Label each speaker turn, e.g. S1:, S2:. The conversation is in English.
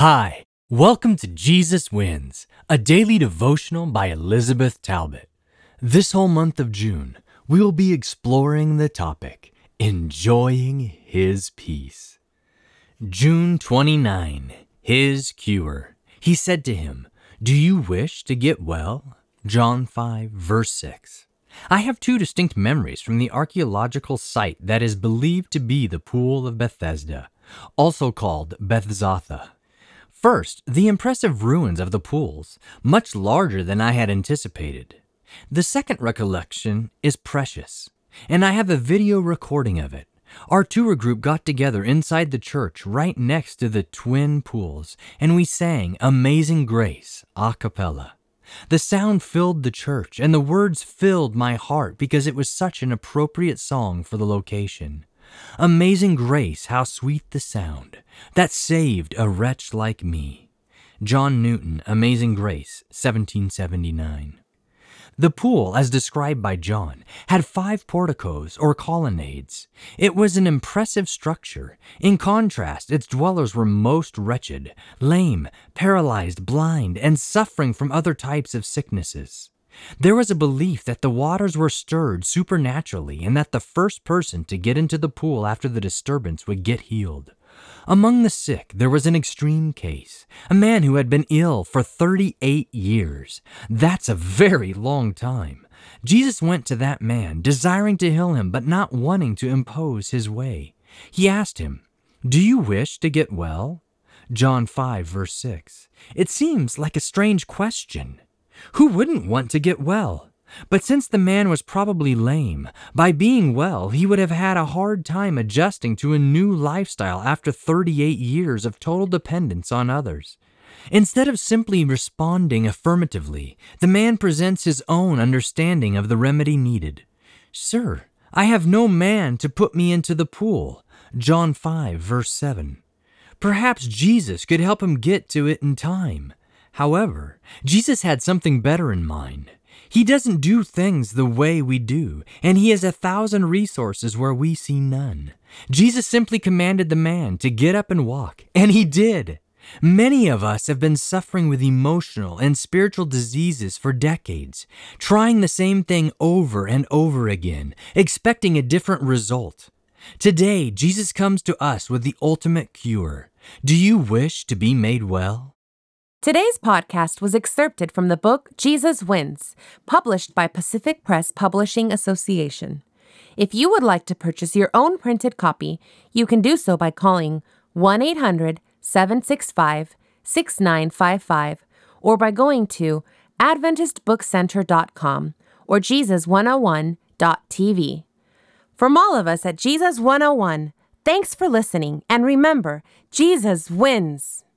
S1: Hi, welcome to Jesus Wins, a daily devotional by Elizabeth Talbot. This whole month of June, we will be exploring the topic, Enjoying His Peace. June 29, His Cure. He said to him, "Do you wish to get well?" John 5, verse 6. I have two distinct memories from the archaeological site that is believed to be the Pool of Bethesda, also called Bethzatha. First, the impressive ruins of the pools, much larger than I had anticipated. The second recollection is precious, and I have a video recording of it. Our tour group got together inside the church right next to the twin pools, and we sang Amazing Grace a cappella. The sound filled the church, and the words filled my heart because it was such an appropriate song for the location. Amazing grace, how sweet the sound that saved a wretch like me. John Newton, Amazing Grace, 1779. The pool, as described by John, had 5 porticos or colonnades. It was an impressive structure. In contrast, its dwellers were most wretched, lame, paralyzed, blind, and suffering from other types of sicknesses. There was a belief that the waters were stirred supernaturally and that the first person to get into the pool after the disturbance would get healed. Among the sick, there was an extreme case, a man who had been ill for 38 years. That's a very long time. Jesus went to that man, desiring to heal him, but not wanting to impose his way. He asked him, "Do you wish to get well?" John 5, verse 6. It seems like a strange question. Who wouldn't want to get well? But since the man was probably lame, by being well, he would have had a hard time adjusting to a new lifestyle after 38 years of total dependence on others. Instead of simply responding affirmatively, the man presents his own understanding of the remedy needed. "Sir, I have no man to put me into the pool." John 5, verse 7. Perhaps Jesus could help him get to it in time. However, Jesus had something better in mind. He doesn't do things the way we do, and he has 1,000 resources where we see none. Jesus simply commanded the man to get up and walk, and he did. Many of us have been suffering with emotional and spiritual diseases for decades, trying the same thing over and over again, expecting a different result. Today, Jesus comes to us with the ultimate cure. Do you wish to be made well?
S2: Today's podcast was excerpted from the book Jesus Wins, published by Pacific Press Publishing Association. If you would like to purchase your own printed copy, you can do so by calling 1-800-765-6955 or by going to AdventistBookCenter.com or Jesus101.tv. From all of us at Jesus 101, thanks for listening, and remember, Jesus wins!